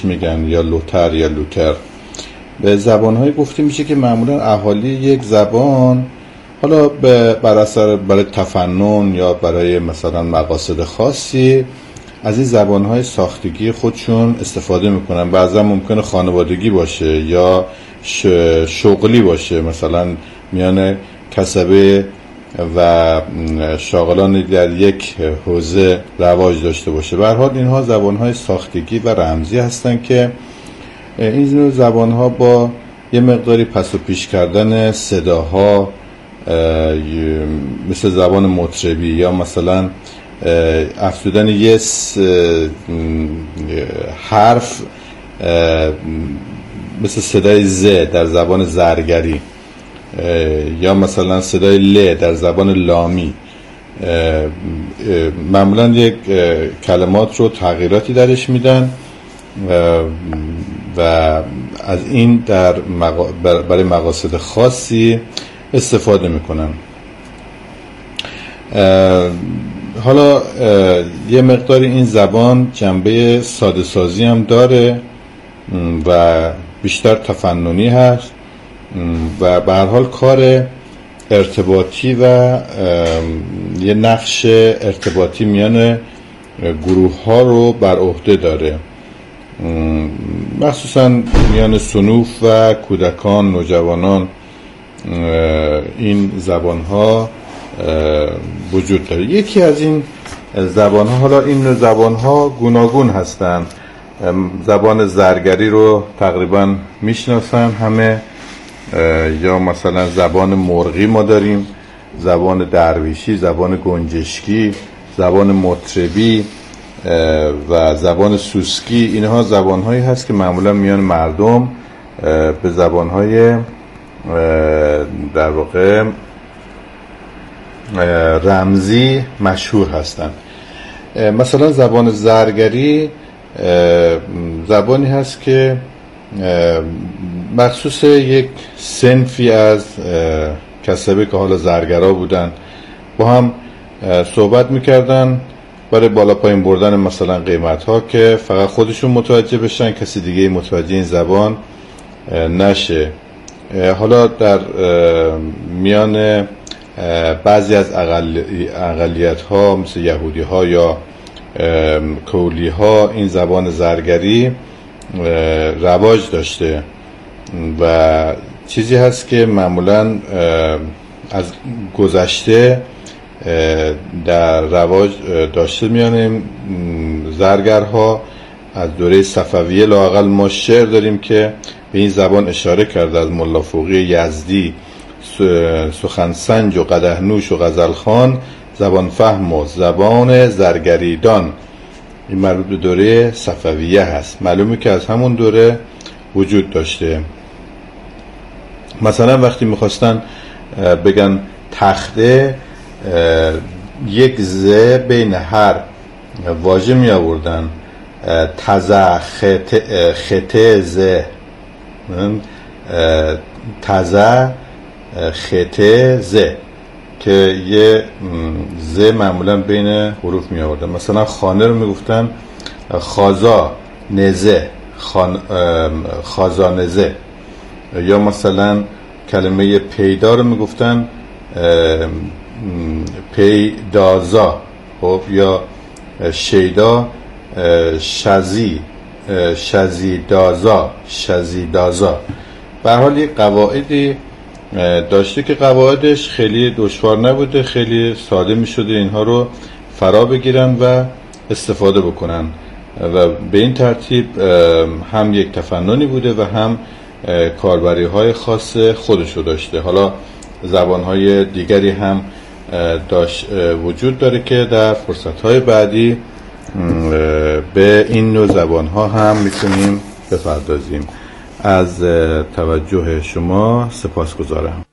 میگن یا لوتر یا لوتر. به زبان‌های گفته میشه که معمولا اهالی یک زبان حالا بر اثر برای تفنن یا برای مثلا مقاصد خاصی از این زبان‌های ساختگی خودشون استفاده میکنن. بعضا ممکنه خانوادگی باشه یا شغلی باشه، مثلا میان کسبه و شاغلان در یک حوزه رواج داشته باشه. به هر حال اینها زبان‌های ساختگی و رمزی هستن که این نوع زبان‌ها با یه مقداری پس و پیش کردن صداها مثل زبان مطربی یا مثلا افزودن یه حرف مثل صدای ز در زبان زرگری یا مثلا صدای ل در زبان لامی، معمولا یک کلمات رو تغییراتی درش میدن و از این برای مقاصد خاصی استفاده میکنن. حالا یه مقداری این زبان جنبه ساده سازی هم داره و بیشتر تفننی هست و به هر حال کار ارتباطی و یه نقش ارتباطی میان گروه ها رو بر عهده داره، مخصوصا میان صنوف و کودکان، نوجوانان. این زبان ها وجود داره. یکی از این زبان ها، حالا این زبان ها گوناگون هستن. زبان زرگری رو تقریبا میشناسن همه، یا مثلا زبان مرغی ما داریم، زبان درویشی، زبان گنجشکی، زبان مطربی و زبان سوسکی. اینها زبان هایی هست که معمولا میان مردم به زبان های در واقع رمزی مشهور هستند. مثلا زبان زرگری زبانی هست که مخصوص یک صنفی از کسبه که حالا زرگرا بودن با هم صحبت میکردن برای بالا پایین بردن مثلا قیمت ها که فقط خودشون متوجه بشن، کسی دیگه متوجه این زبان نشه. حالا در میان بعضی از اقلیت ها مثل یهودی ها یا کولی ها این زبان زرگری رواج داشته و چیزی هست که معمولا از گذشته در رواج داشته میان زرگرها. از دوره صفویه لااقل ما شعر داریم که به این زبان اشاره کرده از ملا فوقی یزدی: سخن سنج و قدح نوش و غزل خوان، زبان فهم و زبان زرگریدان. این مربوط به دوره صفویه هست، معلومه که از همون دوره وجود داشته. مثلا وقتی میخواستن بگن تخته، یک ز بین هر واژه می آوردن، تزه، خطه، ز، تزه، خطه، ز، که یه ز معمولا بین حروف می آوردن. مثلا خانه رو می گفتن خازا نزه، خازا نزه. یا مثلا کلمه پیدا رو می گفتن پیدازا. خب، یا شیدا شزی، شزیدازا، شزیدازا. به هر حال یک قواعدی داشته که قواعدش خیلی دشوار نبوده، خیلی ساده می شده اینها رو فرا بگیرن و استفاده بکنن و به این ترتیب هم یک تفننی بوده و هم کاربری های خاص خودشو داشته. حالا زبان های دیگری هم وجود داره که در فرصت های بعدی به این نوع زبان ها هم میتونیم بپردازیم. از توجه شما سپاسگزارم.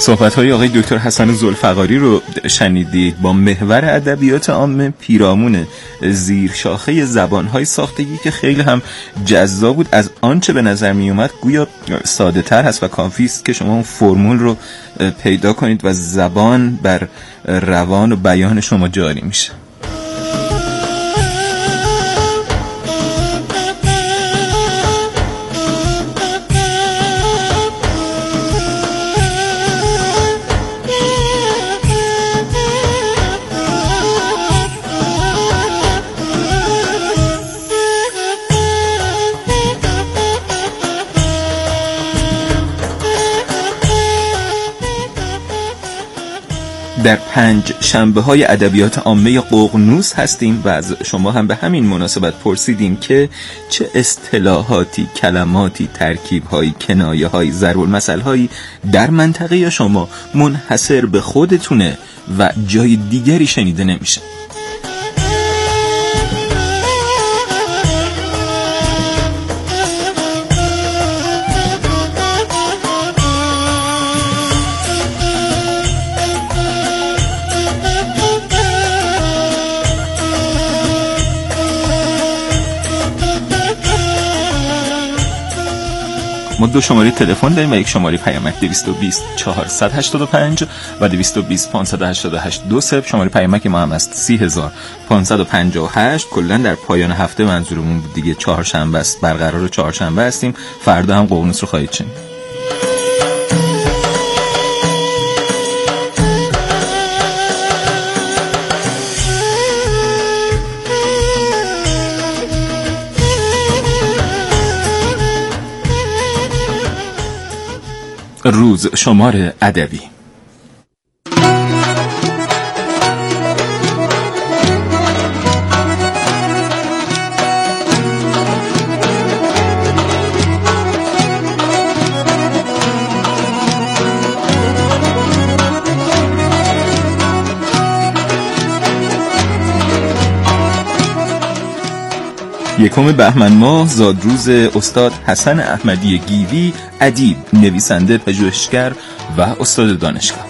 صحبت‌های آقای دکتر حسن ذوالفقاری رو شنیدید. با محور ادبیات عامه پیرامون زیر شاخه زبان‌های ساختگی که خیلی هم جذاب بود. از آنچه به نظر می اومد گویا ساده‌تر هست و کافی است که شما اون فرمول رو پیدا کنید و زبان بر روان و بیان شما جاری میشه. در 5 شنبه‌های ادبیات عامه ققنوس هستیم و از شما هم به همین مناسبت پرسیدیم که چه اصطلاحاتی، کلماتی، ترکیب‌هایی، کنایه‌هایی، ضرب‌المثل‌هایی در منطقه شما منحصر به خودتونه و جای دیگری شنیده نمیشه. ما 2 شماره تلفن داریم و 1 شماره پیامک 220 485 و 220 588 20. شماره پیامک ما هم است 30558. کلا در پایان هفته منظورمون بود دیگه، چهارشنبه است، برقرار چهارشنبه هستیم. فردا هم ققنوس رو خواهید شنید. روز شمار ادبی. یکم بهمن ماه زادروز استاد حسن احمدی گیوی، ادیب، نویسنده، پژوهشگر و استاد دانشگاه.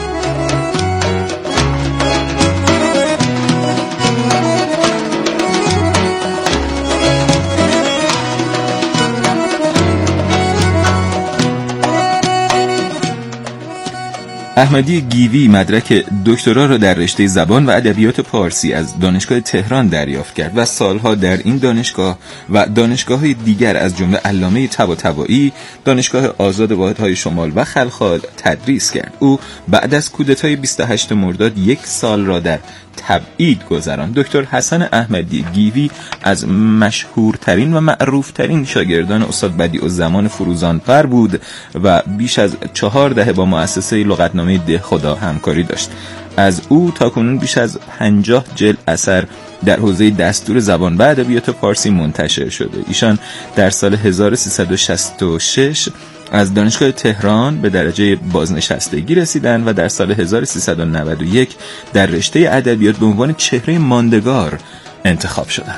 احمدی گیوی مدرک دکترا را در رشته زبان و ادبیات پارسی از دانشگاه تهران دریافت کرد و سالها در این دانشگاه و دانشگاه‌های دیگر از جمله علامه طباطبایی، دانشگاه آزاد واحدهای شمال و خلخال تدریس کرد. او بعد از کودتای 28 مرداد 1 سال را در تبعید گذراند. دکتر حسن احمدی گیوی از مشهورترین و معروفترین شاگردان استاد بدیع‌الزمان فروزانفر بود و بیش از 4 دهه با مؤسسه لغتنامه دهخدا همکاری داشت. از او تاکنون بیش از 50 جلد اثر در حوزه دستور زبان و ادبیات پارسی منتشر شده. ایشان در سال 1366 از دانشگاه تهران به درجه بازنشستگی رسیدند و در سال 1391 در رشته ادبیات به عنوان چهره ماندگار انتخاب شدند.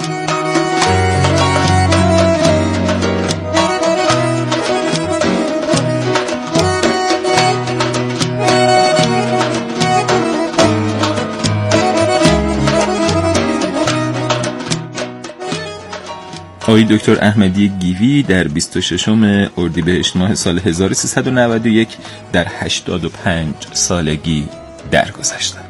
آقای دکتر احمدی گیوی در 26 اردیبهشت ماه سال 1391 در 85 سالگی درگذشتند.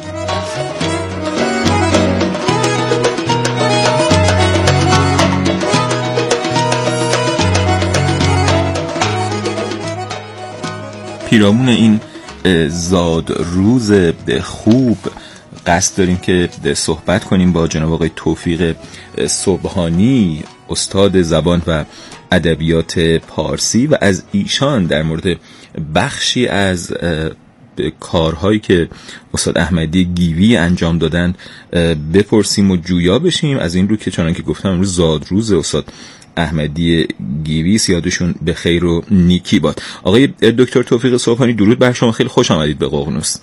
پیرامون این زادروز خوب قصد داریم که صحبت کنیم با جناب آقای توفیق سبحانی، استاد زبان و ادبیات پارسی، و از ایشان در مورد بخشی از کارهایی که استاد احمدی گیوی انجام دادن بپرسیم و جویا بشیم. از این رو که چنان که گفتم امروز زادروز استاد احمدی گیوی، یادشون به خیر و نیکی باد. آقای دکتر توفیق سبحانی درود بر شما، خیلی خوش آمدید به ققنوس.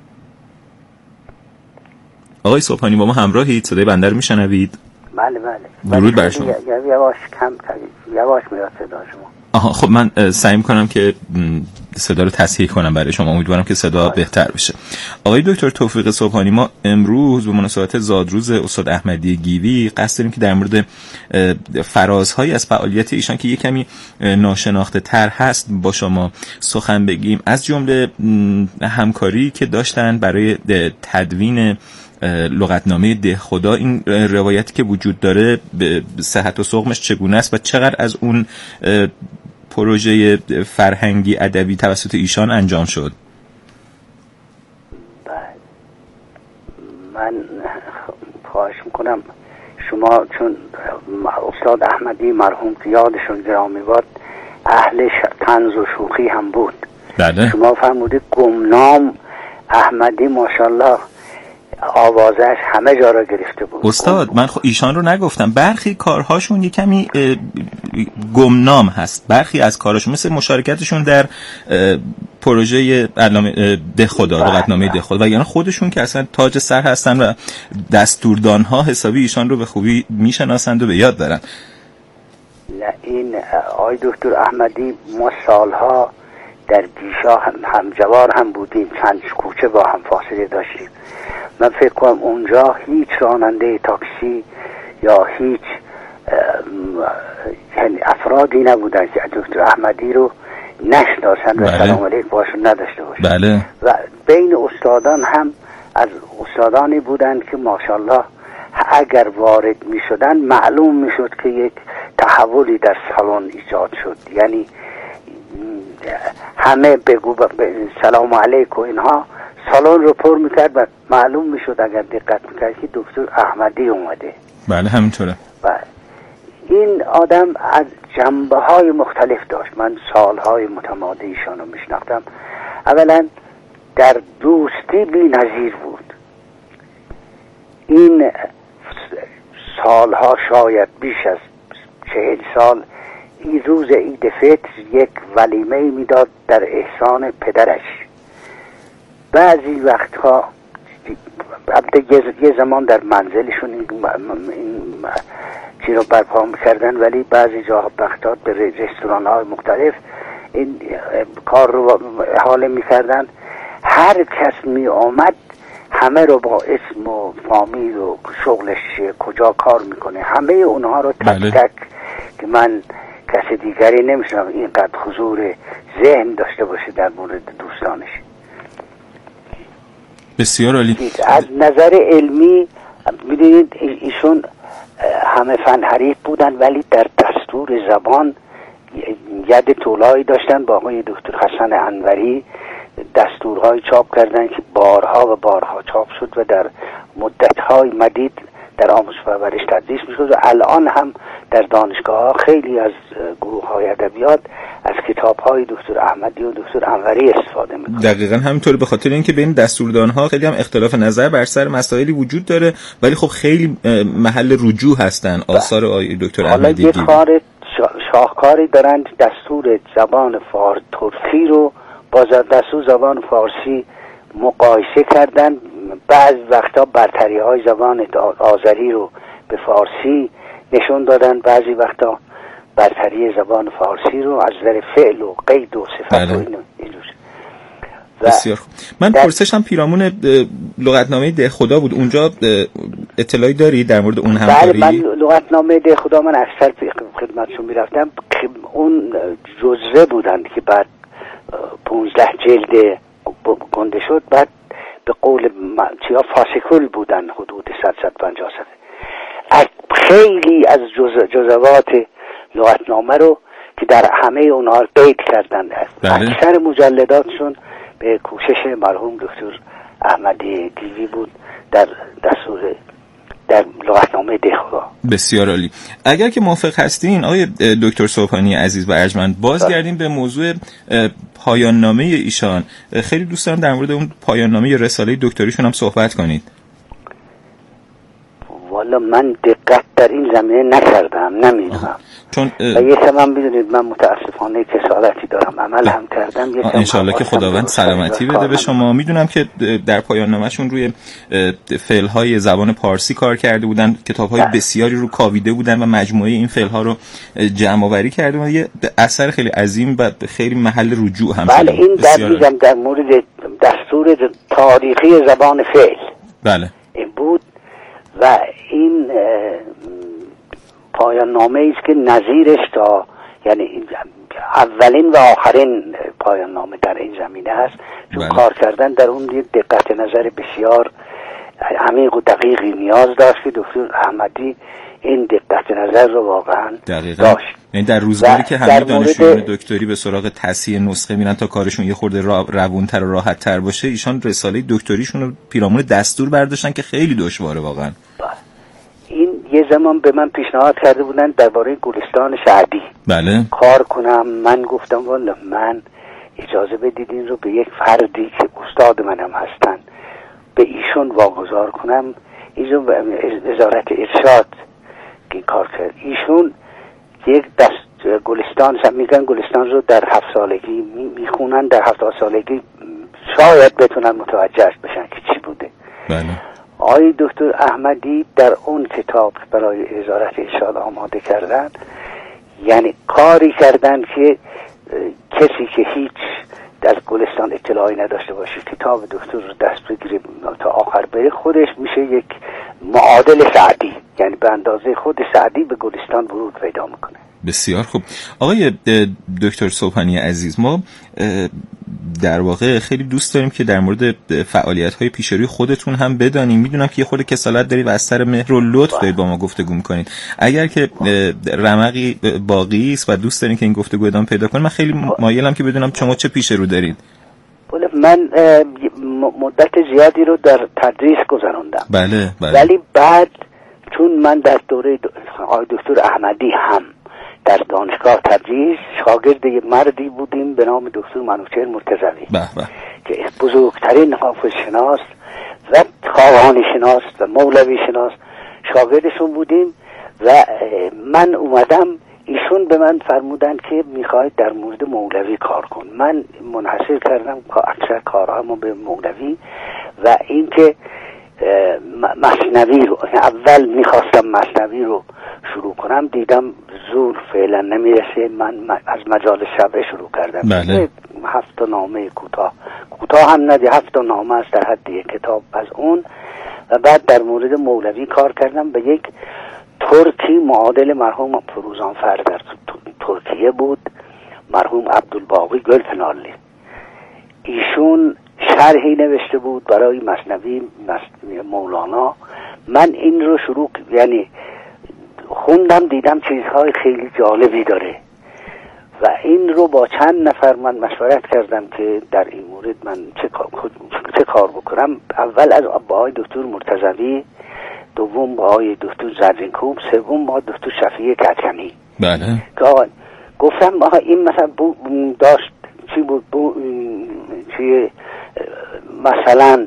آقای سبحانی با ما همراهید؟ صدای بنده رو میشنوید؟ بله بله. درود بر شما. یواش کم یواش میاد صدا شما. آها، خب من سعی میکنم که صدا رو تصحیح کنم برای شما، امیدوارم که صدا بهتر بشه. آقای دکتر توفیق صبحانی، ما امروز به مناسبت زادروز استاد احمدی گیوی قصد داریم که در مورد فرازهایی از فعالیت ایشان که یک کمی ناشناخته تر هست با شما سخن بگیم، از جمله همکاری که داشتن برای تدوین لغتنامه دهخدا. این روایتی که وجود داره به صحت و سقمش چگونه است و چقدر از اون پروژه فرهنگی ادبی توسط ایشان انجام شد؟ من خواهش میکنم شما، چون استاد احمدی مرحوم یادشون گرامی باد اهل طنز و شوخی هم بود. بله. شما فرمودید گمنام احمدی ماشاءالله آوازش همه جا را گرفته بود. استاد من ایشان رو نگفتم، برخی کارهاشون یه کمی گمنام هست، برخی از کارهاشون مثل مشارکتشون در پروژه دهخدا، لغتنامه دهخدا، و یعنی خودشون که اصلا تاج سر هستن و دستوردانها حسابی ایشان رو به خوبی میشناسند و به یاد دارن. این آقای دکتر احمدی ما سالها در گیشا همجوار هم بودیم، چند کوچه با هم فاصله داشتیم. من فکر کنم اونجا هیچ راننده تاکسی یا هیچ یعنی افرادی نبودن که دکتر احمدی رو نشناسن و سلام علیک باشون نداشته باشن. بله. و بین استادان هم از استادانی بودن که ماشاءالله اگر وارد می شدن معلوم می شد که یک تحولی در سالن ایجاد شد، یعنی همه بگو سلام علیک و اینها سالن رو پر میکرد و معلوم میشد اگر دقت میکرد که دکتر احمدی اومده. بله همینطوره. بله. این آدم از جنبه های مختلف داشت. من سالهای متمادی ایشان رو میشناختم. اولا در دوستی بی نظیر بود. این سالها شاید بیش از 40 سال این روز عید فطر یک ولیمه میداد در احسان پدرش. بعضی وقتها یه زمان در منزلشون این چی رو برپا میکردن، ولی بعضی جاها وقتها به رستوران های مختلف این کار رو حاله میکردن. هر کس می آمد همه رو با اسم و فامیل و شغلش کجا کار میکنه همه اونها رو تک تک که من کسی دیگری نمیشنم اینقدر حضور ذهن داشته باشه در مورد دوستانش. بسیار عالی. از نظر علمی میدونید ایشون همه فن حریف بودن، ولی در دستور زبان ید طولایی داشتن. با آقای دکتر حسن انوری دستورهای چاپ کردن که بارها و بارها چاپ شد و در مدتهای مدید در آموزش و پرورش تدریس میشد و الان هم در دانشگاه ها خیلی از گروه های ادبیات از کتاب های دکتر احمدی و دکتر انوری استفاده میکنن. دقیقاً همینطوره، به خاطر اینکه بین دستوردان ها خیلی هم اختلاف نظر بر سر مسائلی وجود داره، ولی خب خیلی محل رجوع هستن آثار آقای دکتر احمدی. حالا یه کار شاهکاری دارن، دستور زبان ترکی رو با دستور زبان فارسی مقایسه کردن. بعض وقتا برتری های زبان آذری رو به فارسی نشون دادن، بعضی وقتا برتری زبان فارسی رو از نظر فعل و قید و صفت. بله. و اینو بسیار خوب. من پرسشم پیرامون لغتنامه دهخدا بود. اونجا اطلاعی داری در مورد اون همکاری؟ بله، من لغتنامه دهخدا من اکثر خدمتشون میرفتم. اون جزوه بودن که بعد 15 جلد گنده شد، بعد به قول فاسیکول بودن حدود 100-150 صفحه. از خیلی از جزوات لغتنامه رو که در همه اونها قید کردن. اکثر مجلداتشون به کوشش مرحوم دکتر احمدی گیوی بود در لغتنامه دهخدا. بسیار عالی. اگر که موافق هستین آقای دکتر صبحانی عزیز و ارجمند، بازگردیم به موضوع پایان نامه ایشان. خیلی دوست دارم در مورد اون پایان نامه رساله دکتریشون هم صحبت کنید. والا من دقت در این زمینه نکردم، نمیدونم. چون و یه من بدونید من متاسفانه کسالتی دارم، عمل هم کردم. انشالله که خداوند سلامتی بده به شما. میدونم که در پایان نامه‌شون روی فعل‌های زبان پارسی کار کرده بودن، کتاب‌های بسیاری رو کاویده بودن و مجموعه این فعل‌ها رو جمع‌آوری کرده بودن. یه اثر خیلی عظیم و خیلی محل رجوع هم بله، این در مورد دستور تاریخی زبان فعل بله این بود و این پایان نامه است که نظیرش تا یعنی اولین و آخرین پایان نامه در این زمینه است، چون کار کردن در اون دقت نظر بسیار عمیق و دقیقی نیاز داشت که دکتر احمدی این دقت نظر رو واقعا داشت. یعنی در روزگاری که همه دانشجویان دکتری به سراغ تصحیح نسخه میرن تا کارشون یه خورده روونتر و راحت‌تر باشه، ایشان رساله دکتریشون رو پیرامون دستور برداشتن که خیلی دشواره واقعا. این یه زمان به من پیشنهاد کرده بودن درباره گلستان سعدی بله کار کنم. من گفتم والا من اجازه بدید این رو به یک فردی که استاد منم هستن به ایشون واگذار کنم. ایشون وزارت ارشاد که کار کرد. ایشون یک دست گلستان میگن گلستان رو در 7 سالگی میخونن، در 7 سالگی شاید بتونن متوجهش بشن که چی بوده. بله. آقای دکتر احمدی در اون کتاب برای وزارت ارشاد آماده کردن، یعنی کاری کردن که کسی که هیچ در گلستان اطلاعی نداشته باشه کتاب دکتر رو دست بگیره تا آخر بره، خودش میشه یک معادل سعدی، یعنی به اندازه خود سعدی به گلستان ورود پیدا میکنه. بسیار خوب. آقای دکتر صبحانی عزیز، ما در واقع خیلی دوست داریم که در مورد فعالیت‌های پیشروی خودتون هم بدانیم. میدونم که یه خورده کسالت دارید و از سر مهر و لطف دارید با ما گفتگو می‌کنید. اگر که رمقی باقی است و دوست دارین که این گفتگو ادامه پیدا کنه، من خیلی مایلم که بدونم شما چه پیشرو دارید. من مدت زیادی رو در تدریس گذراندم. بله. ولی بعد چون من در دوره آقای دکتر احمدی هم در دانشگاه تبریز شاگرد یه مردی بودیم به نام دکتر منوچهر مرتضوی که بزرگترین حافظ شناس و خواهانی شناس و مولوی شناس شاگردشون بودیم و من اومدم، ایشون به من فرمودن که میخواید در مورد مولوی کار کن. من منحصر کردم اکثر کارهامو به مولوی و اینکه مثنوی رو اول میخواستم مثنوی رو شروع کنم، دیدم زور فعلا نمیرسه. من از مجال شبه شروع کردم. بله. 7 نامه کوتاه هم ندی 7 نامه است در حد یک کتاب از اون، و بعد در مورد مولوی کار کردم. به یک ترکی معادل مرحوم فروزانفر در ترکیه بود، مرحوم عبدالباقی گلپنالی. ایشون شرحی نوشته بود برای مثنوی مولانا. من این رو شروع یعنی خوندم، دیدم چیزهای خیلی جالبی داره و این رو با چند نفر من مشورت کردم که در این مورد من چه کار بکنم. اول از آقای دکتر مرتضوی، دوم با آقای دکتر زرینکوب، سوم با دکتر شفیع کدکنی. بله. که گفتم این مثلا داشت چی چی مثلا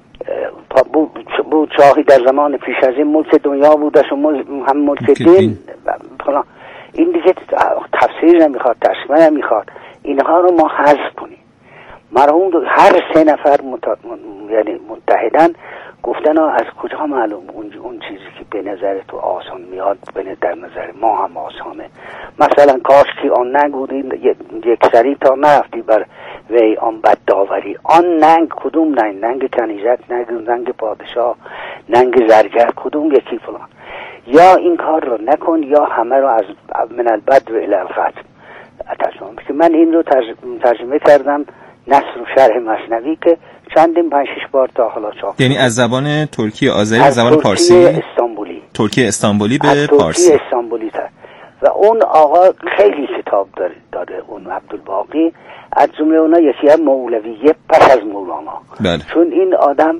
بود شاهی در زمان پیش از این ملک دنیا بودش و هم ملک دین. این دیگه تفسیر نمیخواد، ترجمه نمیخواد، اینها رو ما حذف کنیم. مرحوم هر 3 نفر یعنی متحدن گفتن از کجا معلوم اون چیزی که به نظر تو آسان میاد در نظر ما هم آسانه. مثلا کاش که آن ننگ بودی یک سری تا نرفتی بر وی آن بد داوری. آن ننگ کدوم ننگ؟ ننگ کنیزک، ننگ پادشاه، ننگ زرگر، کدوم یکی فلان؟ یا این کار رو نکن یا همه رو از من البد و الی الختم ترجمه. که من این رو ترجمه کردم، نثر و شرح مثنوی که چندین 5-6 بار تا حالا چاپ. یعنی از زبان ترکی آذری، زبان پارسی، ترکی استانبولی به پارسی. ترکی استانبولی و اون آقا خیلی کتاب داره اون عبدالباقی، از جمله اونا یکی هم مولویه پس از مولانا. بله. چون این آدم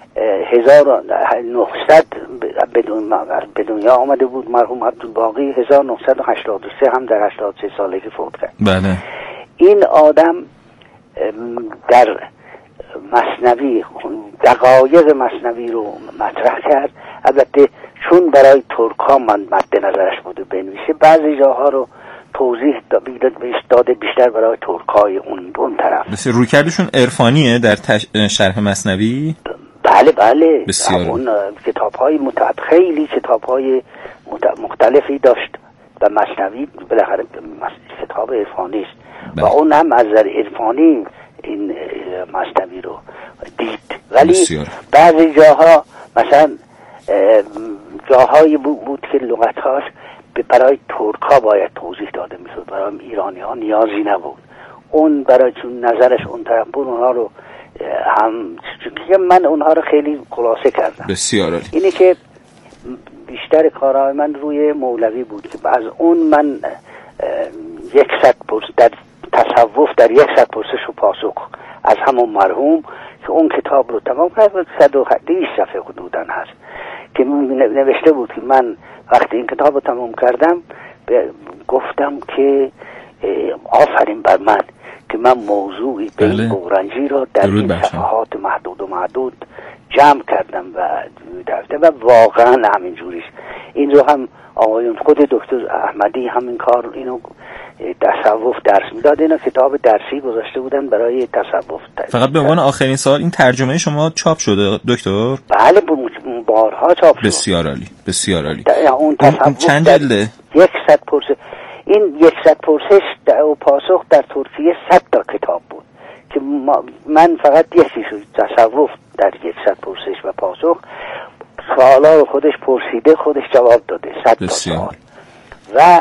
1900 به دنیا آمده بود، مرحوم عبدالباقی 1983 هم در 83 سالگی فوت کرد. بله. این آدم در مثنوی دقایق مثنوی رو مطرح کرد. البته چون برای ترک ها من مد نظرش بوده بنویسه، البته بعضی جاها رو توضیح داده بیشتر برای ترکای اون طرف. بسیار رویکردشون عرفانیه در شرح مثنوی؟ بله بسیار. اون کتاب‌های خیلی کتاب‌های مختلفی داشت و مثنوی بالاخره کتاب عرفانی است و اون هم از نظر عرفانی این مثنوی رو دید. ولی بسیار. بعضی جاها مثلا جاهایی بود که لغت‌هاش برای ترک‌ها باید توضیح داده می‌شد، برای ایرانی‌ها نیازی نبود. اون برای چون نظرش اون طرف بود اونها رو هم من اونها رو خیلی خلاصه کردم. بسیار عالی. اینی که بیشتر کارهای من روی مولوی بود که از اون من 100 در تصوف در 100 پرسش و پاسخ از همون مرحوم که اون کتاب رو تمام کرد 120 صفحه حدوداً هست که نوشته بود که من وقتی این کتاب رو تمام کردم گفتم که آفرین بر من که من موضوعی به این بورنجی را در این صفحات محدود و معدود جمع کردم و واقعا همین جوریست. این رو هم آقایون خود دکتر احمدی همین کار اینو تصوف درس میداد، اینو کتاب درسی گذاشته بودن برای تصوف. فقط به عنوان آخرین سوال این ترجمه شما چاپ شده دکتر؟ بله بارها چاپ شده. بسیار عالی بسیار عالی. اون تصوف چند جلده؟ 100 پرسش. این 100 پرسش و پاسخ در ترکیه 100 تا کتاب بود که من فقط یکی شد تصوف در 100 پرسش و پاسخ سوالا رو خودش پرسیده خودش جواب داده 100 تا سوال و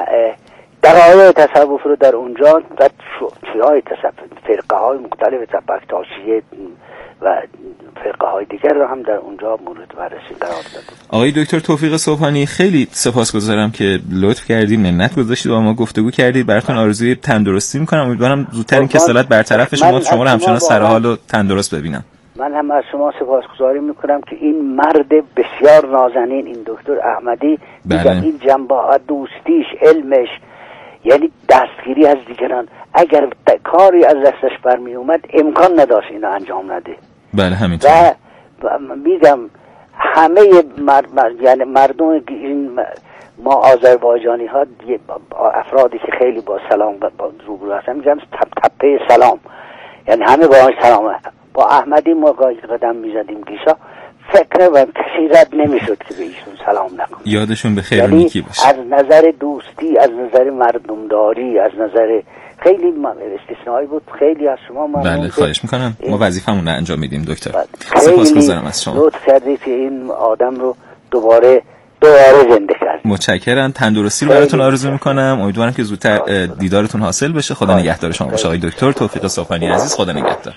دقایق تصوف رو در اونجا و چیهای فرقه های مختلف بکتاشیه و فرقه های دیگر رو هم در اونجا مورد بررسی قرار داده. آقای دکتر توفیق صبحانی خیلی سپاسگزارم که لطف کردید، منت گذاشتید و ما گفتگو کردید. براتون آرزوی تندرستی میکنم، امیدوارم زودتر این کسالت برطرف شما رو همچنان سرحال و تندرست ببینم. من هم از شما سپاسگزاری میکنم که این مرد بسیار نازنین این دکتر احمدی این جنبه دوستیش علمش یعنی دستگیری از دیگران اگر کاری از دستش برمی اومد امکان نداشت اینو انجام نده. بله همینطور. و میگم همه یعنی مردم این ما آذربایجانی ها افرادی که خیلی با سلام با روبرو هستن میگم تپه سلام، یعنی همه با سلام. با احمدی ما قدم میزدیم گیسا فکر و کسی رد نمیشد که به ایشون سلام نکنه. یادشون به خیر و نیکی باشه. از نظر دوستی، از نظر مردمداری، از نظر خیلی استثنایی بود. خیلی از شما بله خواهش میکنم، ما وظیفمون رو انجام میدیم دکتر. سپاسگزارم از شما. لطف کردید که این آدم رو دوباره زنده کردید. متشکرم، تندرستی رو براتون آرزو میکنم. امیدوارم که زودتر دیدارتون حاصل بشه. خدا نگهدار شما باشه آقای دکتر توفیق صبحانی عزیز. خدا نگهدار.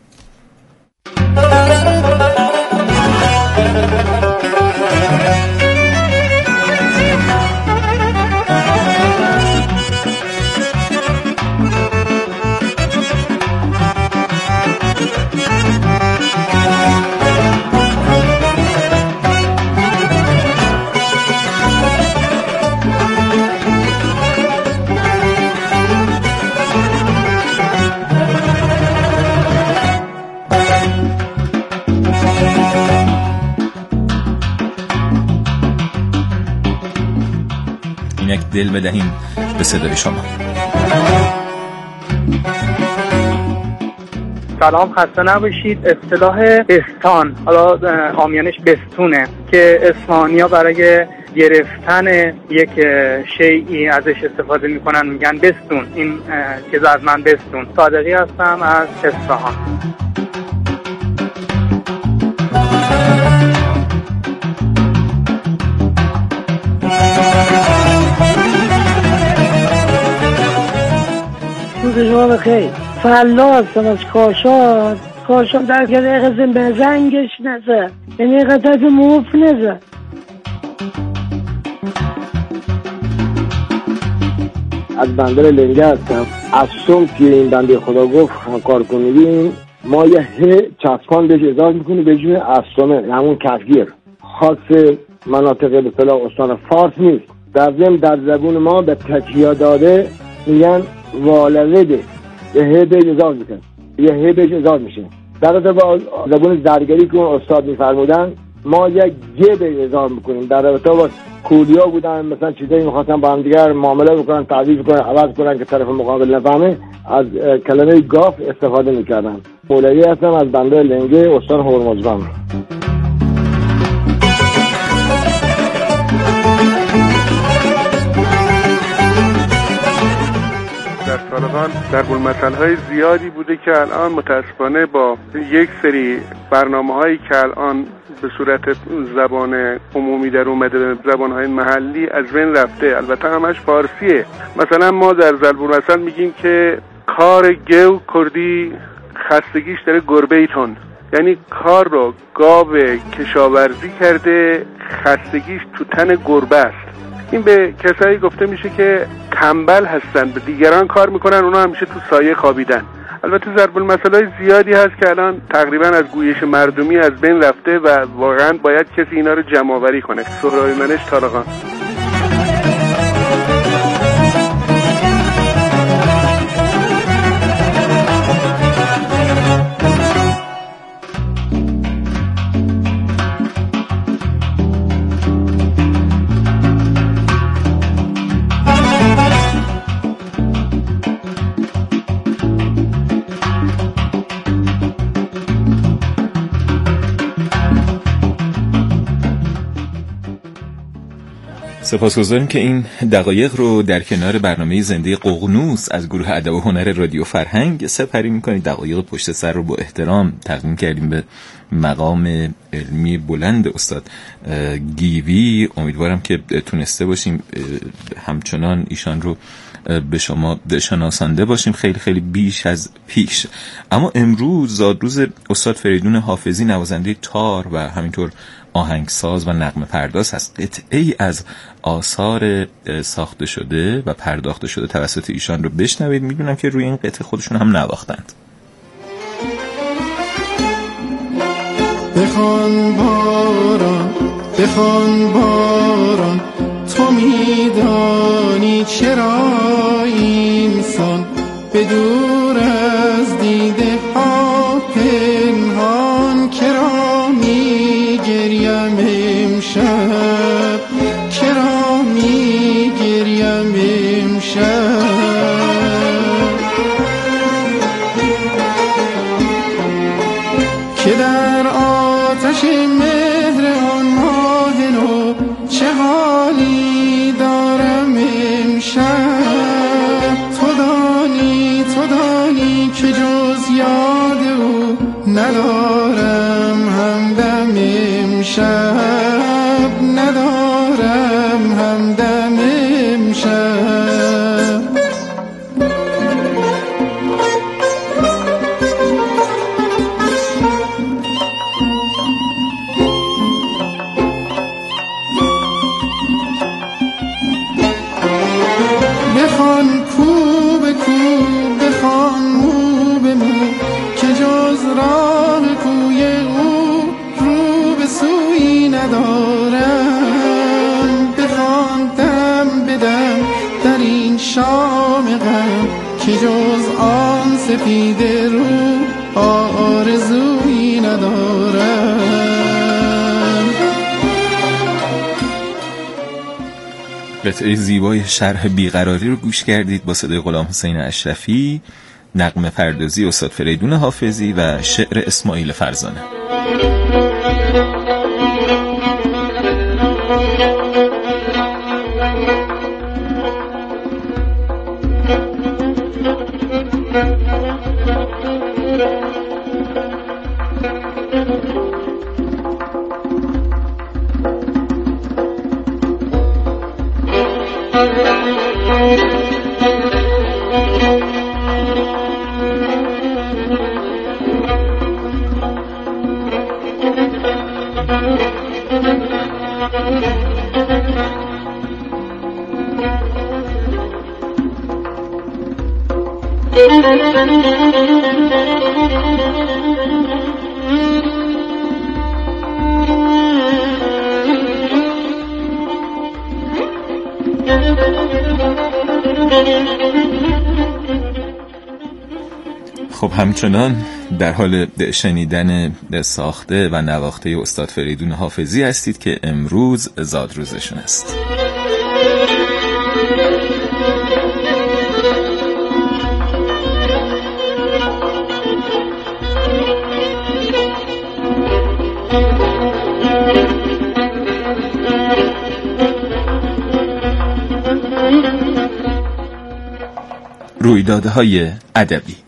دل بدهیم به صدای شما. سلام، خسته نباشید. اصطلاح بستان، حالا عامیانش بستونه، که اسفانیا برای گرفتن یک شیئی ازش استفاده میکنن، میگن بستون. این چیز از من بستون. صادقی هستم از اصفهان. روز شما بخیر. فلا هستم از کاشان در که دقیقه به زنگش نزد، یعنی قطعت موف نزد. از بندر لنگه هستم. از سوم که این بنده خدا گفت کار کنیدیم، ما یه چسبان بهش اضافه میکنیم به جون اسومه، همون کفگیر خاص مناطق به اصطلاح استان فارس نیست. در ضمن در زبون ما به تکیه داده میگن والده، یه هی بهش اضافه میکنه، یه هی بهش اضافه میشه. در با زبون زرگری که اون استاد میفرمودن ما یک گید اعزام میکنیم در رابطه با کولیا بودن، مثلا چیزایی میخواستن با هم دیگر معامله بکنن، تعویض کنن، عوض کنن که طرف مقابل نفهمه، از کلمه گاف استفاده میکردن. مولوی هستم از بنده لنگه، استان هرمزگان. در سالگان ضرب المثل‌های زیادی بوده که الان متاسفانه با یک سری برنامه‌هایی که الان به صورت زبان عمومی در اومده، زبان‌های محلی از بین رفته، البته همش فارسیه. مثلا ما در ضرب المثل میگیم که کار گو کردی خستگیش داره گربه‌ایتون، یعنی کار رو گاو کشاورزی کرده، خستگیش تو تن گربه است. این به کسایی گفته میشه که تنبل هستن، به دیگران کار میکنن، اونا همیشه تو سایه خوابیدن. البته ضرب المثل‌های زیادی هست که الان تقریبا از گویش مردمی از بین رفته و واقعا باید کسی اینا رو جمع‌آوری کنه. سهراب‌منش طارقان. سپاسگزاریم که این دقایق رو در کنار برنامه زنده ققنوس از گروه ادب و هنر رادیو فرهنگ سپری می‌کنید. دقایق پشت سر رو با احترام تقدیم کردیم به مقام علمی بلند استاد گیوی. امیدوارم که تونسته باشیم همچنان ایشان رو به شما شناسانده باشیم خیلی خیلی بیش از پیش. اما امروز زادروز استاد فریدون حافظی، نوازنده تار و همینطور آهنگساز و نغمه پرداز هست. قطعه‌ای از آثار ساخته شده و پرداخته شده توسط ایشان رو بشنوید. میدونم که روی این قطعه خودشون هم نواختند. بخوان باران، بخوان باران، تو میدانی چرا اینسان به دور از دیده ها پنهان، کرا میگریم امشب، کرا میگریم امشب، که در آتش مهر آن ماه نو چه حالی دارم امشب. تو دانی که جز یاد او ندارم همدم امشب، ندارم همدم امشب. بخوان کو به کو، بخوان مو به مو، که جز راه کوی او رو به سوی ندارم. بخوان دم به دم در این شام غم، که جز آن سپید رو آرزویی ندارم. قطعه زیبای شرح بیقراری رو گوش کردید با صدای غلام حسین اشرفی، نغمه پردازی استاد فریدون حافظی و شعر اسماعیل فرزانه. خب همچنان در حال شنیدن ساخته و نواخته استاد فریدون حافظی هستید که امروز زادروزشون است. رویدادهای ادبی.